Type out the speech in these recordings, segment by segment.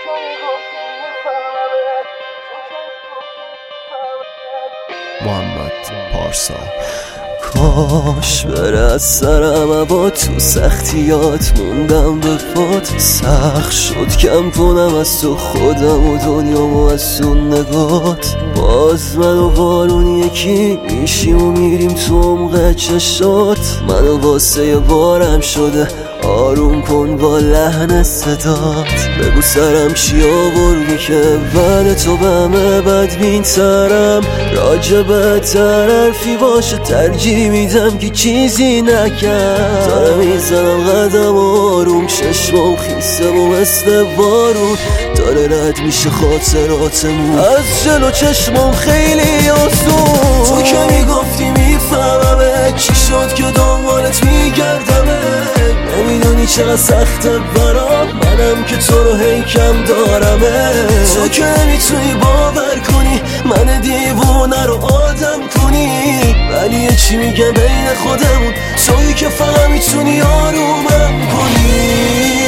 محمد پارسا. کاش بره از سرم با تو سختیات موندم به پات، سخت شد کم کنم از تو خودم و دنیامو از تو نگات. باز من و بارون یکی میشیم و میریم تو عمق چشات. منو واسه بارم شده آروم کن با لحن صدات. بگو سرم چی آوردی که من تو به همه بدبین ترم، راجبه حرفی باشه ترجیح میدم که چیزی نکرد. داره میزنم قدم آروم، چشمم خیسه و مثل بارون داره رد میشه خاطراتمون از جلو چشمم خیلی آسون. تو که میگفتی میفهممه، چی شد که دنبالت میگردمه؟ نمیدونی چقدر سخته برام، منم که تو رو هی کم دارمه. تو که نمیتونی باور کنی من دیوونه رو آدم کنی، ولی یه چی میگم بین خودمون، تویی که فقط میتونی آرومم کنی.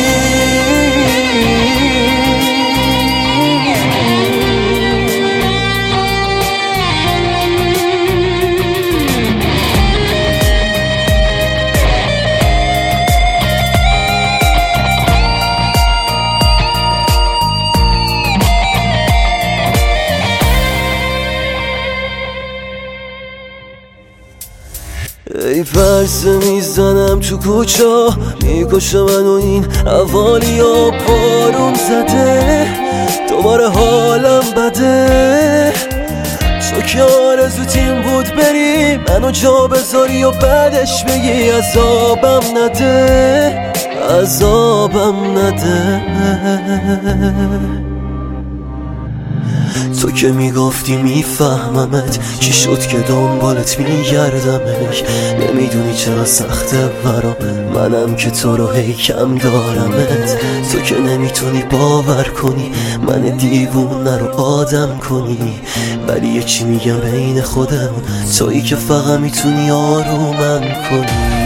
ای پرسه میزنم تو کوچه، میکشه منو این حوالی بارون زده، دوباره حالم بده. تو که آرزوتیم بود بری منو جا بذاری و بعدش بگی عذابم نده، عذابم نده. تو که میگفتی میفهممت، چی شد که دنبالت میگردم؟ نمیدونی چرا سخته برام، منم که تو رو هی کم دارمت. تو که نمیتونی باور کنی من دیوونه رو آدم کنی، ولی یه چی میگم بین خودمون، تویی که فقط میتونی آرومم کنی.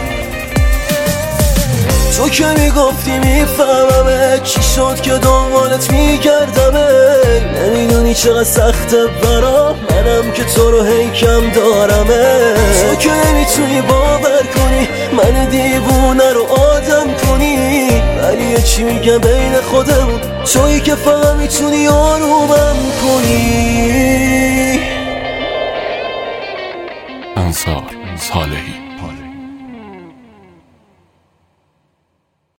تو که میگفتی میفهممه، چی شد که دنبالت میگردمه؟ نمیدونی چقدر سخته برام، منم که تو رو هی کم دارمه. تو که نمیتونی باور کنی من دیوونه رو آدم کنی، ولی یه چی میگم بین خودمون، تویی که فقط میتونی آرومم کنی. انصار صالحی.